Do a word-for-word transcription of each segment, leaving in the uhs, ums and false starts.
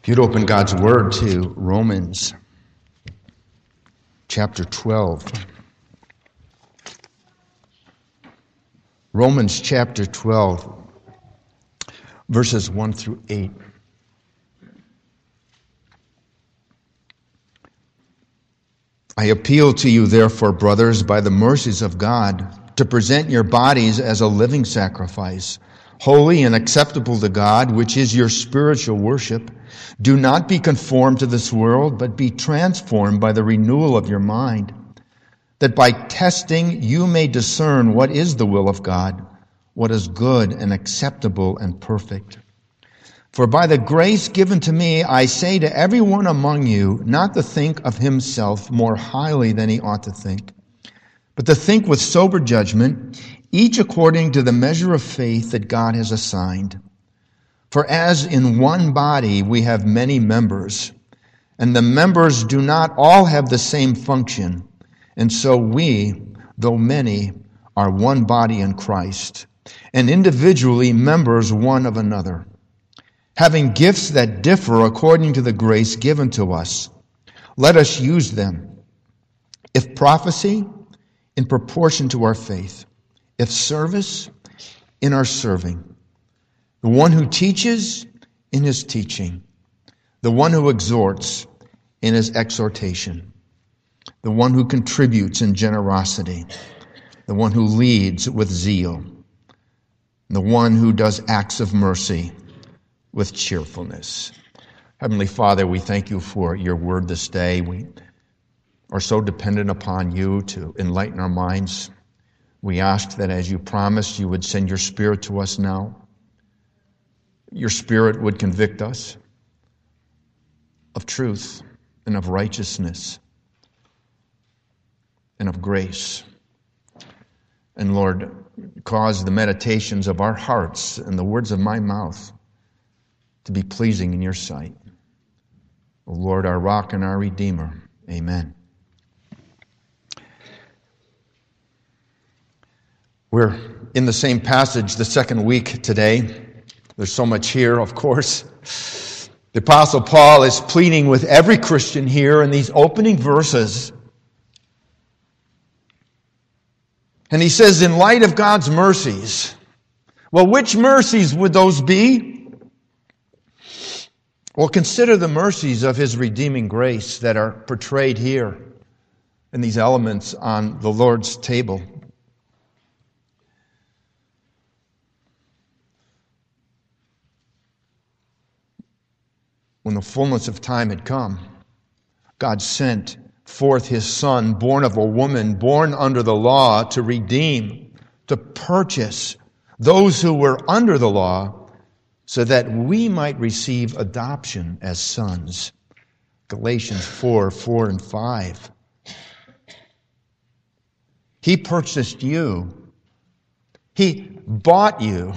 If you'd open God's Word to Romans chapter twelve. Romans chapter twelve, verses one through eight. I appeal to you, therefore, brothers, by the mercies of God, to present your bodies as a living sacrifice, holy and acceptable to God, which is your spiritual worship. Do not be conformed to this world, but be transformed by the renewal of your mind, that by testing you may discern what is the will of God, what is good and acceptable and perfect. For by the grace given to me, I say to everyone among you, not to think of himself more highly than he ought to think, but to think with sober judgment, each according to the measure of faith that God has assigned. For as in one body we have many members, and the members do not all have the same function, and so we, though many, are one body in Christ, and individually members one of another, having gifts that differ according to the grace given to us. Let us use them. If prophecy, in proportion to our faith. If service, in our serving. The one who teaches, in his teaching. The one who exhorts, in his exhortation. The one who contributes in generosity. The one who leads with zeal. The one who does acts of mercy with cheerfulness. Heavenly Father, we thank you for your word this day. We are so dependent upon you to enlighten our minds. We ask that as you promised, you would send your Spirit to us now. Your Spirit would convict us of truth and of righteousness and of grace. And Lord, cause the meditations of our hearts and the words of my mouth to be pleasing in your sight. O Lord, our rock and our Redeemer. Amen. We're in the same passage the second week today. There's so much here, of course. The Apostle Paul is pleading with every Christian here in these opening verses. And he says, in light of God's mercies, well, which mercies would those be? Well, consider the mercies of his redeeming grace that are portrayed here in these elements on the Lord's table. When the fullness of time had come, God sent forth his Son, born of a woman, born under the law, to redeem, to purchase those who were under the law, so that we might receive adoption as sons. Galatians four, four and five. He purchased you. He bought you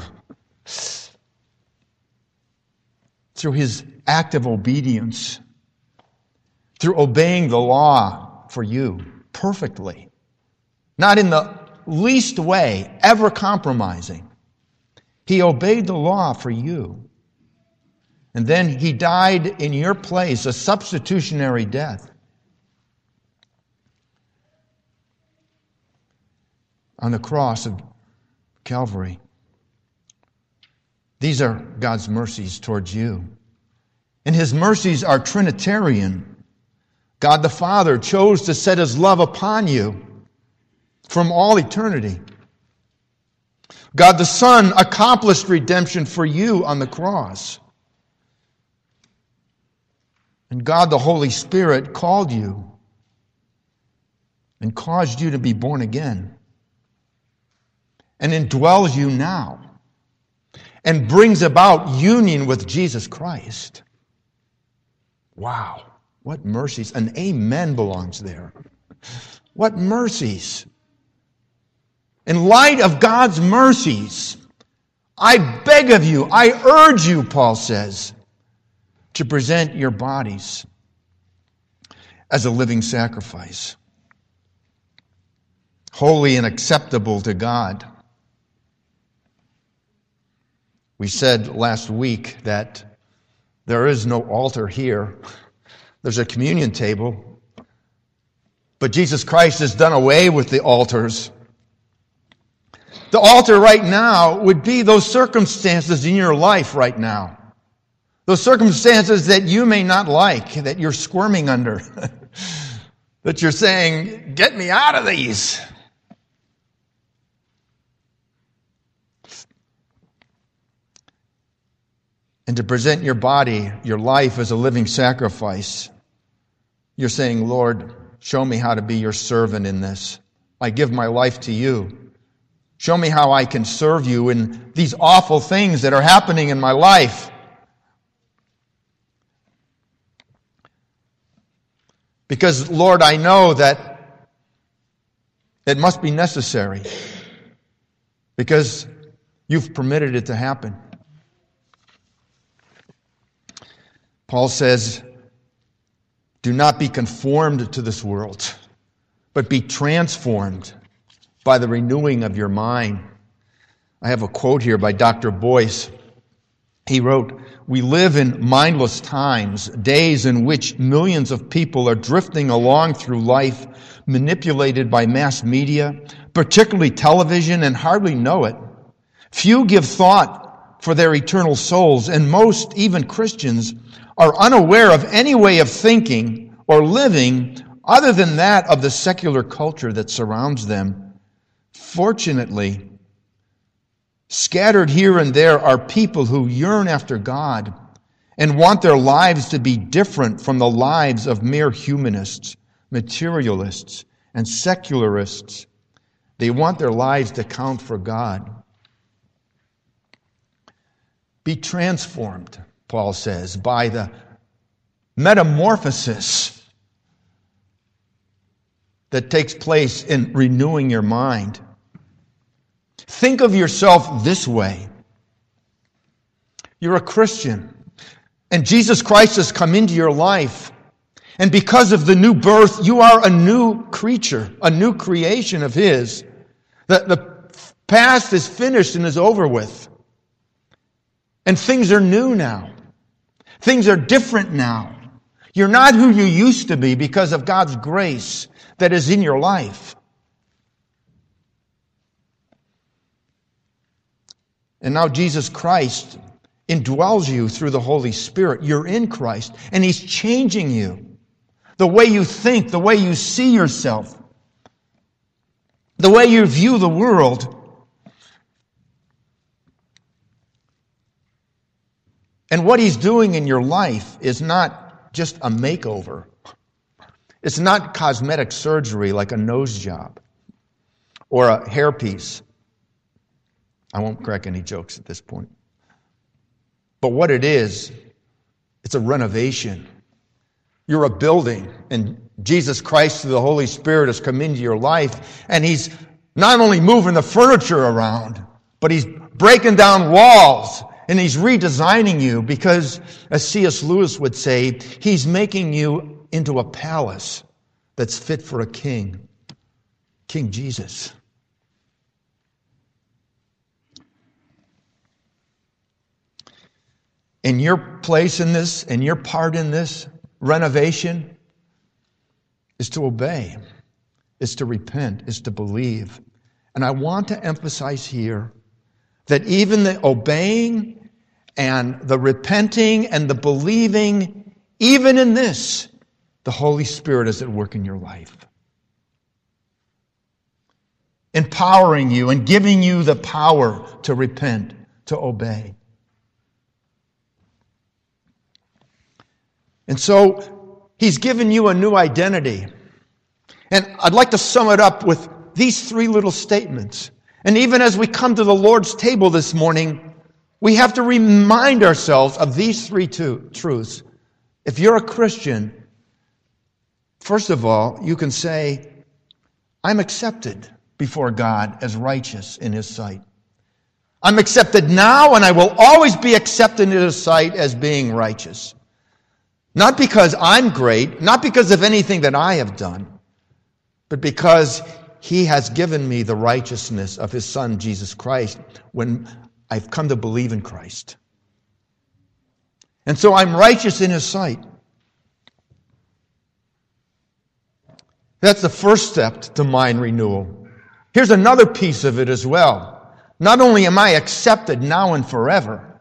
through his act of obedience, through obeying the law for you perfectly, not in the least way ever compromising. He obeyed the law for you. And then he died in your place, a substitutionary death. On the cross of Calvary. These are God's mercies towards you. And his mercies are Trinitarian. God the Father chose to set his love upon you from all eternity. God the Son accomplished redemption for you on the cross. And God the Holy Spirit called you and caused you to be born again and indwells you now and brings about union with Jesus Christ. Wow, what mercies. An amen belongs there. What mercies. In light of God's mercies, I beg of you, I urge you, Paul says, to present your bodies as a living sacrifice, holy and acceptable to God. We said last week that There is no altar here. There's a communion table. But Jesus Christ has done away with the altars. The altar right now would be those circumstances in your life right now. Those circumstances that you may not like, that you're squirming under. That you're saying, get me out of these. And to present your body, your life as a living sacrifice. You're saying, Lord, show me how to be your servant in this. I give my life to you. Show me how I can serve you in these awful things that are happening in my life. Because, Lord, I know that it must be necessary. Because you've permitted it to happen. Paul says, do not be conformed to this world, but be transformed by the renewing of your mind. I have a quote here by Doctor Boyce. He wrote, we live in mindless times, days in which millions of people are drifting along through life, manipulated by mass media, particularly television, and hardly know it. Few give thought for their eternal souls, and most, even Christians, are unaware of any way of thinking or living other than that of the secular culture that surrounds them. Fortunately, scattered here and there are people who yearn after God and want their lives to be different from the lives of mere humanists, materialists, and secularists. They want their lives to count for God. Be transformed, Paul says, by the metamorphosis that takes place in renewing your mind. Think of yourself this way. You're a Christian, and Jesus Christ has come into your life. And because of the new birth, you are a new creature, a new creation of His. The, the past is finished and is over with. And things are new now. Things are different now. You're not who you used to be because of God's grace that is in your life. And now Jesus Christ indwells you through the Holy Spirit. You're in Christ, and He's changing you. The way you think, the way you see yourself, the way you view the world. And what He's doing in your life is not just a makeover. It's not cosmetic surgery like a nose job or a hairpiece. I won't crack any jokes at this point. But what it is, it's a renovation. You're a building, and Jesus Christ through the Holy Spirit has come into your life, and He's not only moving the furniture around, but He's breaking down walls, and He's redesigning you because, as C S Lewis would say, He's making you into a palace that's fit for a king, King Jesus. And your place in this, and your part in this renovation is to obey, is to repent, is to believe. And I want to emphasize here that even the obeying and the repenting and the believing, even in this, the Holy Spirit is at work in your life. Empowering you and giving you the power to repent, to obey. And so, He's given you a new identity. And I'd like to sum it up with these three little statements. And even as we come to the Lord's table this morning, we have to remind ourselves of these three two, truths. If you're a Christian, first of all, you can say, I'm accepted before God as righteous in His sight. I'm accepted now, and I will always be accepted in His sight as being righteous. Not because I'm great, not because of anything that I have done, but because He has given me the righteousness of His Son, Jesus Christ, when I've come to believe in Christ. And so I'm righteous in His sight. That's the first step to mind renewal. Here's another piece of it as well. Not only am I accepted now and forever,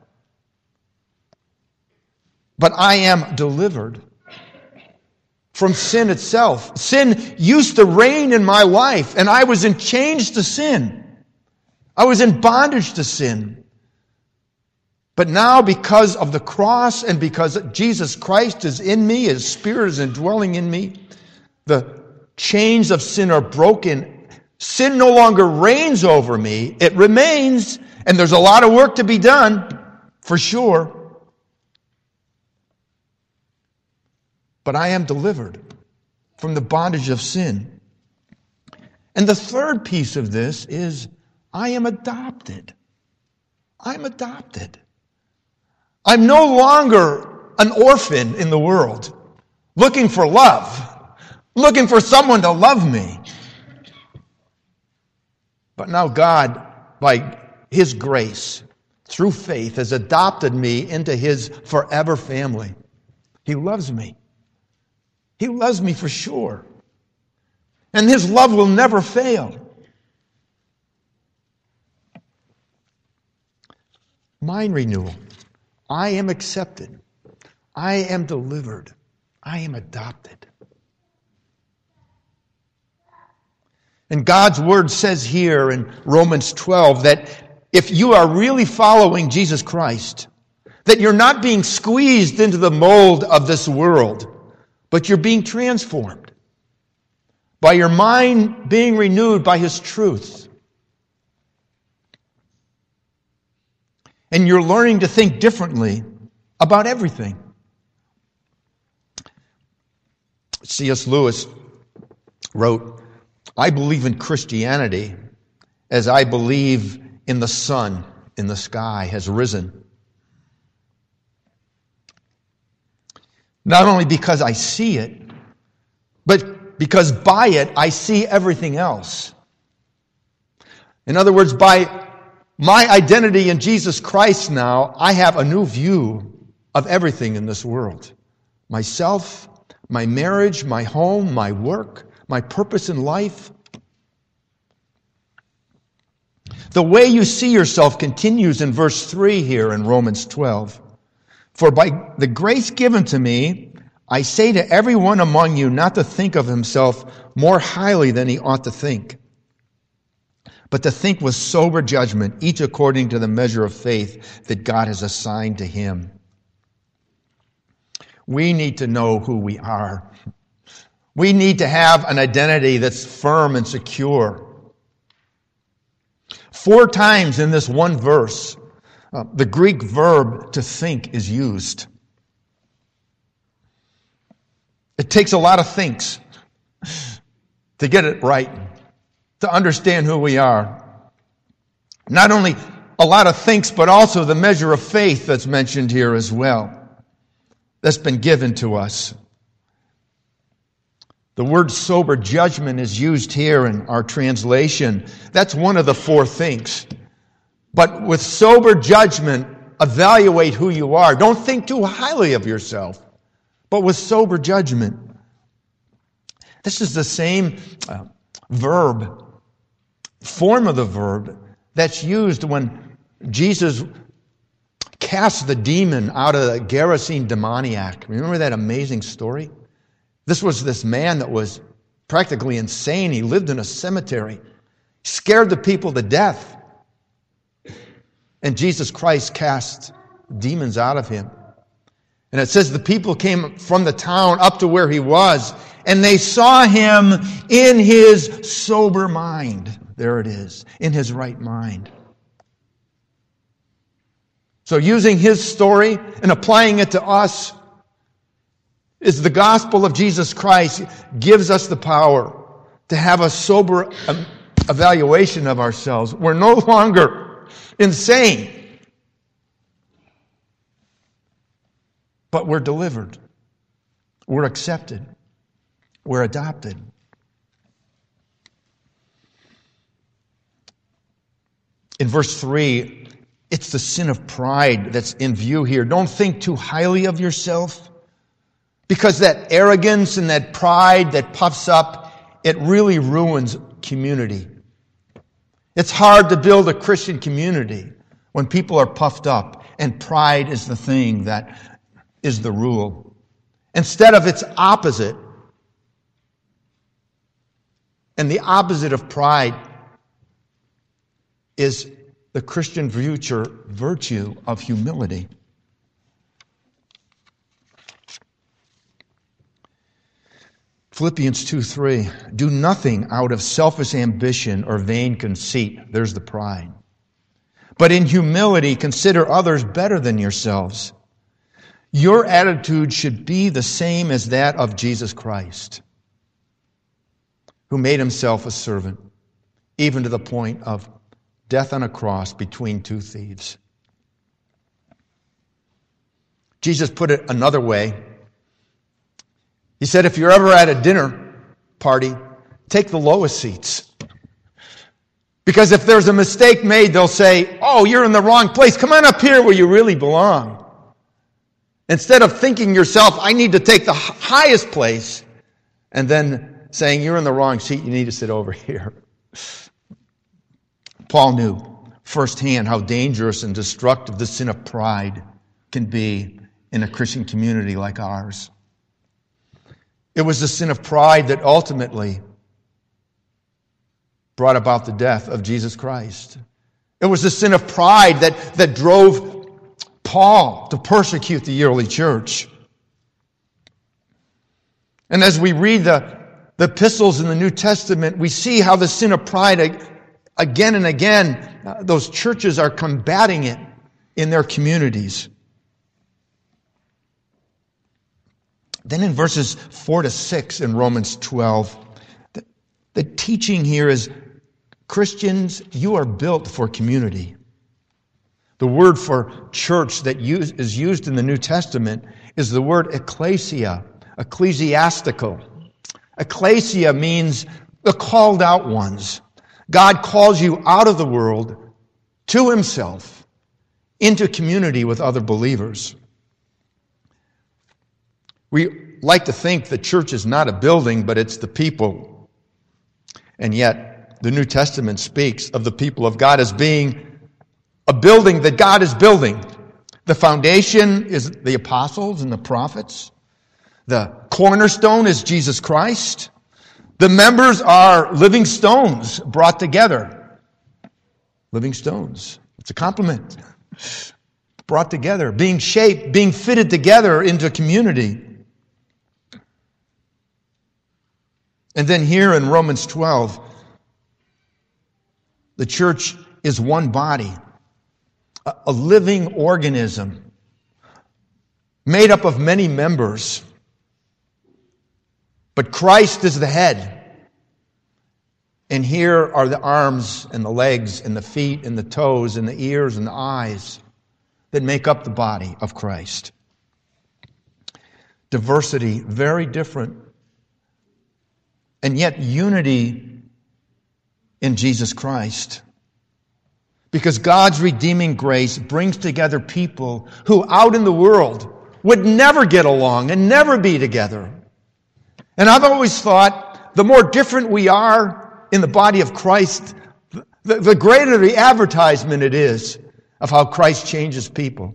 but I am delivered from sin itself. Sin used to reign in my life, and I was in chains to sin. I was in bondage to sin. But now, because of the cross and because Jesus Christ is in me, His Spirit is indwelling in me, the chains of sin are broken. Sin no longer reigns over me. It remains, and there's a lot of work to be done, for sure. But I am delivered from the bondage of sin. And the third piece of this is I am adopted. I'm adopted. I'm no longer an orphan in the world, looking for love, looking for someone to love me. But now God, by His grace, through faith, has adopted me into His forever family. He loves me. He loves me for sure. And His love will never fail. Mind renewal. I am accepted. I am delivered. I am adopted. And God's Word says here in Romans twelve that if you are really following Jesus Christ, that you're not being squeezed into the mold of this world, but you're being transformed by your mind being renewed by His truth. And you're learning to think differently about everything. C S Lewis wrote, I believe in Christianity as I believe in the sun in the sky has risen. Not only because I see it, but because by it I see everything else. In other words, by my identity in Jesus Christ now, I have a new view of everything in this world. Myself, my marriage, my home, my work, my purpose in life. The way you see yourself continues in verse three here in Romans twelve. For by the grace given to me, I say to everyone among you not to think of himself more highly than he ought to think, but to think with sober judgment, each according to the measure of faith that God has assigned to him. We need to know who we are. We need to have an identity that's firm and secure. Four times in this one verse, uh, the Greek verb to think is used. It takes a lot of thinks to get it right, to understand who we are. Not only a lot of thinks, but also the measure of faith that's mentioned here as well, that's been given to us. The word sober judgment is used here in our translation. That's one of the four things. But with sober judgment, evaluate who you are. Don't think too highly of yourself, but with sober judgment. This is the same uh, verb, form of the verb that's used when Jesus cast the demon out of the Gerasene demoniac. Remember that amazing story? This was this man that was practically insane. He lived in a cemetery, scared the people to death. And Jesus Christ cast demons out of him. And it says the people came from the town up to where he was, and they saw him in his sober mind. There it is, in his right mind. So using his story and applying it to us is the gospel of Jesus Christ gives us the power to have a sober evaluation of ourselves. We're no longer insane, but we're delivered. We're accepted. We're adopted. In verse three, It's the sin of pride that's in view here. Don't think too highly of yourself, because that arrogance and that pride that puffs up, it really ruins community. It's hard to build a Christian community when people are puffed up and pride is the thing that is the rule. Instead of its opposite. And the opposite of pride is the Christian future virtue of humility. Philippians two three, do nothing out of selfish ambition or vain conceit. There's the pride. But in humility, consider others better than yourselves. Your attitude should be the same as that of Jesus Christ, who made himself a servant, even to the point of death on a cross between two thieves. Jesus put it another way. He said, if you're ever at a dinner party, take the lowest seats. Because if there's a mistake made, they'll say, oh, you're in the wrong place. Come on up here where you really belong. Instead of thinking yourself, I need to take the highest place, and then saying, you're in the wrong seat, you need to sit over here. Paul knew firsthand how dangerous and destructive the sin of pride can be in a Christian community like ours. It was the sin of pride that ultimately brought about the death of Jesus Christ. It was the sin of pride that, that drove Paul to persecute the early church. And as we read the, the epistles in the New Testament, we see how the sin of pride, again and again, uh, those churches are combating it in their communities. Then in verses four to six in Romans twelve, the, the teaching here is, Christians, you are built for community. The word for church that use, is used in the New Testament is the word ecclesia, ecclesiastical. Ecclesia means the called out ones. God calls you out of the world to himself into community with other believers. We like to think the church is not a building, but it's the people. And yet, the New Testament speaks of the people of God as being a building that God is building. The foundation is the apostles and the prophets. The cornerstone is Jesus Christ. The members are living stones brought together. Living stones. It's a compliment. Brought together, being shaped, being fitted together into a community. And then here in Romans twelve, the church is one body, a living organism made up of many members. But Christ is the head. And here are the arms and the legs and the feet and the toes and the ears and the eyes that make up the body of Christ. Diversity, very different. And yet unity in Jesus Christ. Because God's redeeming grace brings together people who out in the world would never get along and never be together. And I've always thought the more different we are in the body of Christ, the, the greater the advertisement it is of how Christ changes people.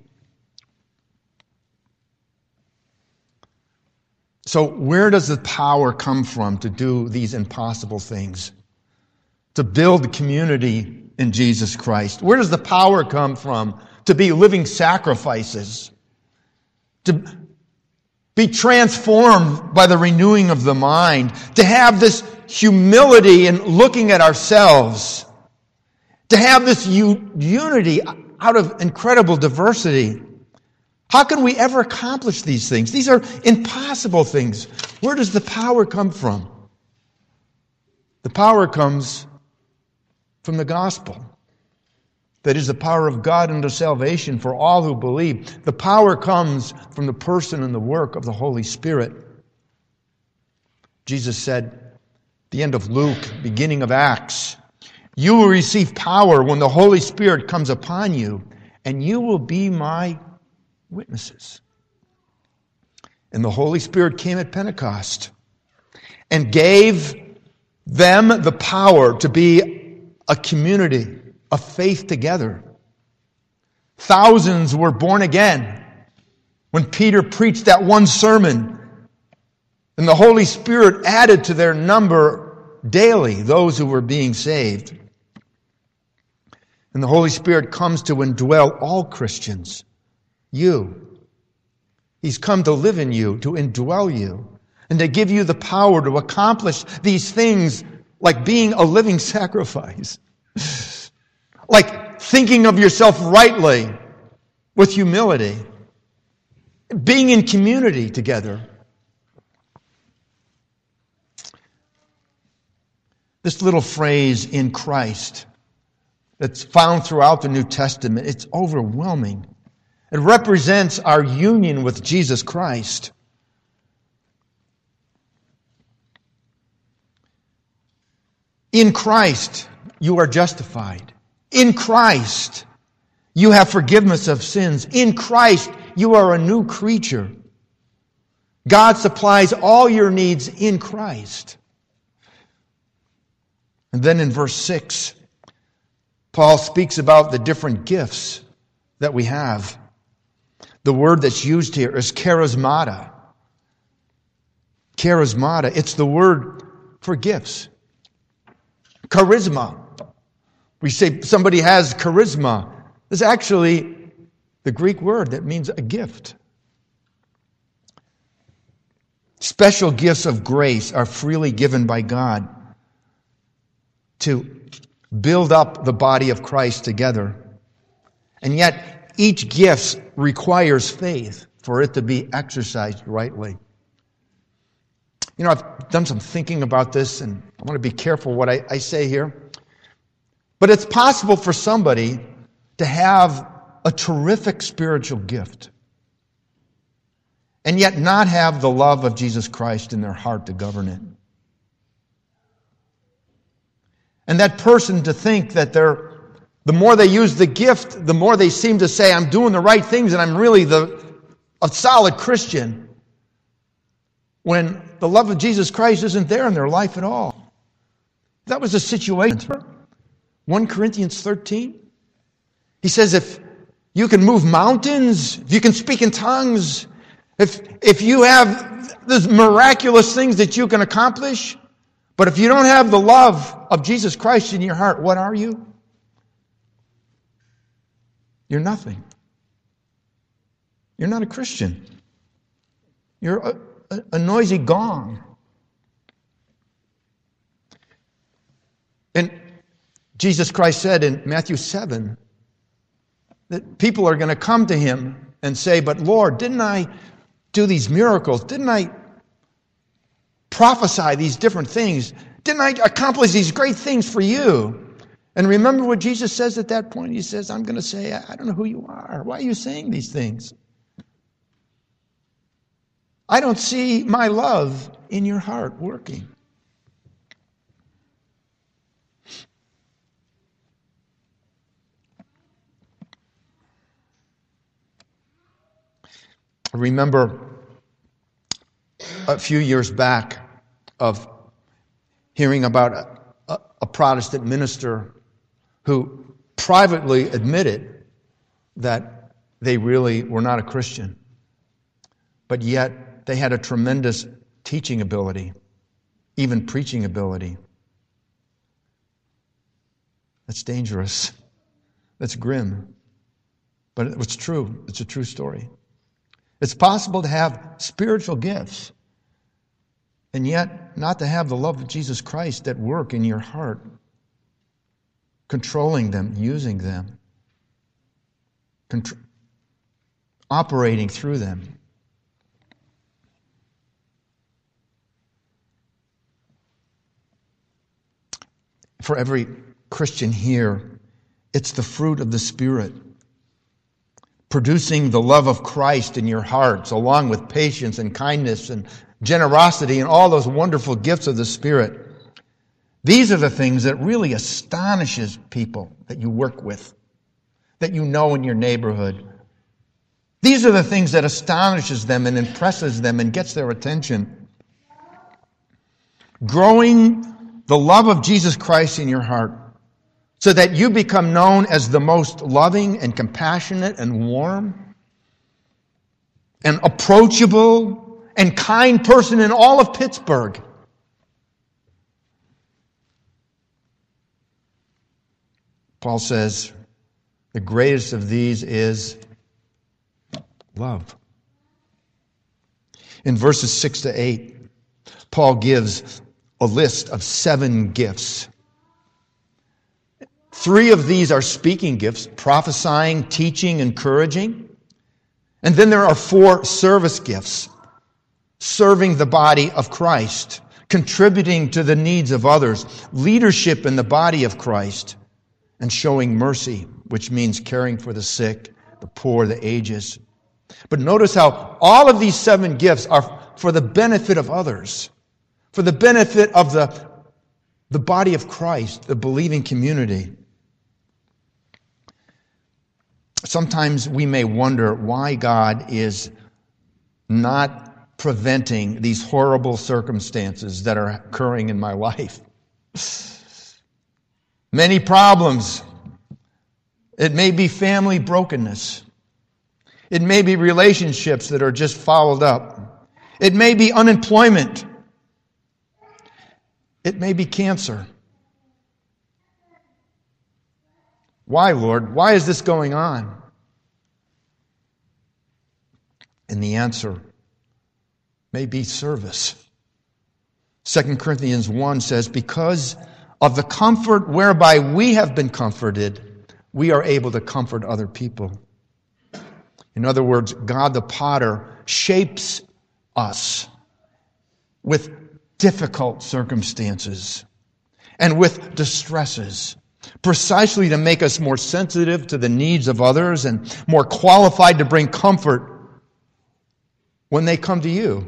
So where does the power come from to do these impossible things? To build community in Jesus Christ. Where does the power come from to be living sacrifices? To be transformed by the renewing of the mind. To have this humility in looking at ourselves. To have this u- unity out of incredible diversity. How can we ever accomplish these things? These are impossible things. Where does the power come from? The power comes from the gospel. That is the power of God unto salvation for all who believe. The power comes from the person and the work of the Holy Spirit. Jesus said, at the end of Luke, beginning of Acts, you will receive power when the Holy Spirit comes upon you, and you will be my witnesses. And the Holy Spirit came at Pentecost and gave them the power to be a community of faith together. Thousands were born again when Peter preached that one sermon. And the Holy Spirit added to their number daily those who were being saved. And the Holy Spirit comes to indwell all Christians. You. He's come to live in you, to indwell you, and to give you the power to accomplish these things like being a living sacrifice. Like thinking of yourself rightly with humility. Being in community together. This little phrase, in Christ, that's found throughout the New Testament, it's overwhelming. It represents our union with Jesus Christ. In Christ, you are justified. In Christ, you have forgiveness of sins. In Christ, you are a new creature. God supplies all your needs in Christ. And then in verse six, Paul speaks about the different gifts that we have. The word that's used here is charismata. Charismata. It's the word for gifts. Charisma. We say somebody has charisma. It's actually the Greek word that means a gift. Special gifts of grace are freely given by God to build up the body of Christ together. And yet, each gift requires faith for it to be exercised rightly. You know, I've done some thinking about this, and I want to be careful what I, I say here. But it's possible for somebody to have a terrific spiritual gift and yet not have the love of Jesus Christ in their heart to govern it. And that person to think that they're, the more they use the gift, the more they seem to say, I'm doing the right things and I'm really the a solid Christian, when the love of Jesus Christ isn't there in their life at all. That was the situation. First Corinthians thirteen. He says, if you can move mountains, if you can speak in tongues, if, if you have these miraculous things that you can accomplish, but if you don't have the love of Jesus Christ in your heart, what are you? You're nothing. You're not a Christian. You're a, a, a noisy gong. And Jesus Christ said in Matthew seven that people are going to come to Him and say, but Lord, didn't I do these miracles? Didn't I prophesy these different things? Didn't I accomplish these great things for you? And remember what Jesus says at that point? He says, I'm going to say, I don't know who you are. Why are you saying these things? I don't see my love in your heart working. I remember a few years back of hearing about a, a, a Protestant minister who privately admitted that they really were not a Christian, but yet they had a tremendous teaching ability, even preaching ability. That's dangerous. That's grim. But it's true. It's a true story. It's possible to have spiritual gifts and yet not to have the love of Jesus Christ at work in your heart, controlling them, using them, contr- operating through them. For every Christian here, it's the fruit of the Spirit, producing the love of Christ in your hearts, along with patience and kindness and generosity and all those wonderful gifts of the Spirit. These are the things that really astonishes people that you work with. that you know in your neighborhood. These are the things that astonishes them and impresses them and gets their attention. Growing the love of Jesus Christ in your heart so that you become known as the most loving and compassionate and warm and approachable and kind person in all of Pittsburgh. Paul says, the greatest of these is love. In verses six to eight, Paul gives a list of seven gifts. Three of these are speaking gifts, prophesying, teaching, encouraging. And then there are four service gifts, serving the body of Christ, contributing to the needs of others, leadership in the body of Christ, and showing mercy, which means caring for the sick, the poor, the ages. But notice how all of these seven gifts are for the benefit of others, for the benefit of the, the body of Christ, the believing community. Sometimes we may wonder why God is not preventing these horrible circumstances that are occurring in my life. Many problems. It may be family brokenness. It may be relationships that are just fouled up. It may be unemployment. It may be cancer. Why, Lord? Why is this going on? And the answer may be service. Second Corinthians one says, because of the comfort whereby we have been comforted, we are able to comfort other people. In other words, God the potter shapes us with difficult circumstances and with distresses, precisely to make us more sensitive to the needs of others and more qualified to bring comfort when they come to you.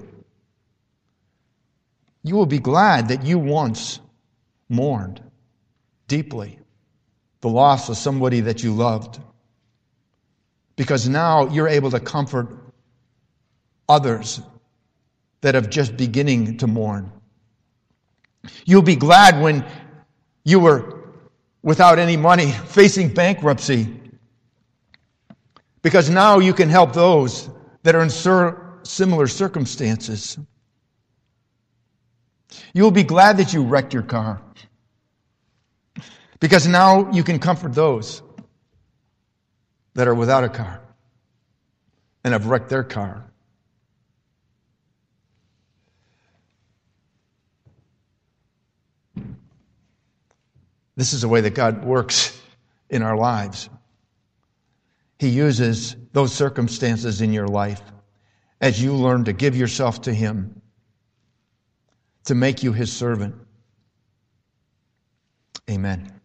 You will be glad that you once mourned deeply the loss of somebody that you loved, because now you're able to comfort others that have just beginning to mourn. You'll be glad when you were without any money, facing bankruptcy, because now you can help those that are in similar circumstances. You'll be glad that you wrecked your car, because now you can comfort those that are without a car and have wrecked their car. This is the way that God works in our lives. He uses those circumstances in your life as you learn to give yourself to Him, to make you His servant. Amen.